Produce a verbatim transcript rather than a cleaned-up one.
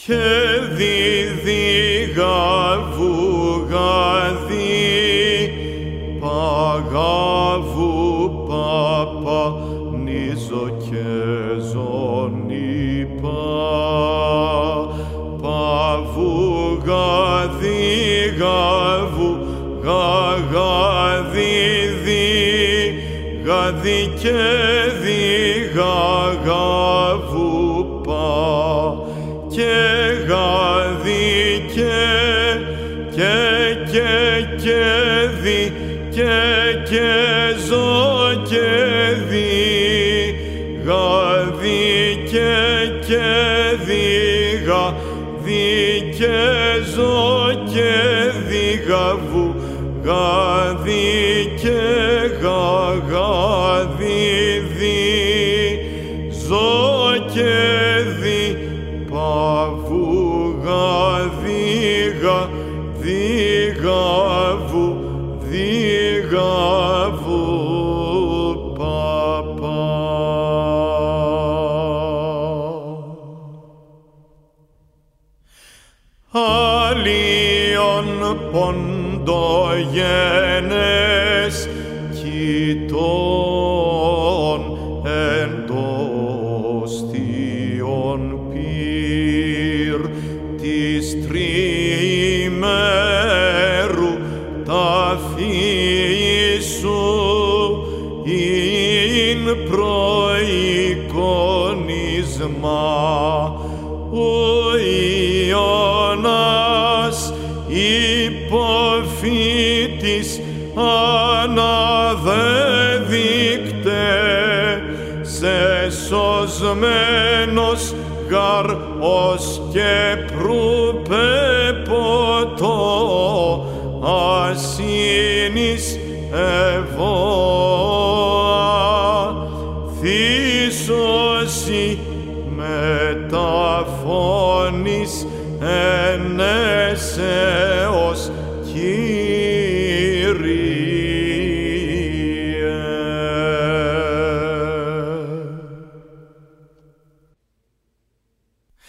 και διδίγαβου γαδί παγάβου παπανίζω και ζωνήπα παβου γαδί γαβου γαγαδίδι γαδί και διγαγαβου πα και γαδί και και και και δι και και ζω και δι γαδί και και διγα δι και ζω και διγαβου γαδί και γαγαδίδι ζω και δι παβου γαδίγα διγαβου διγαβου παπα. Αλλιον ποντογένες κοιτών εν το στίον πυρ της τριημέρου ταφή σου ειν προεικονισμά ο Ιωνάς υποφύτης αναδέδεικτε σε σωσμένος γαρ ως και προυπεποτό ασύνης ευώα θύσωση μεταφώνης ενέσε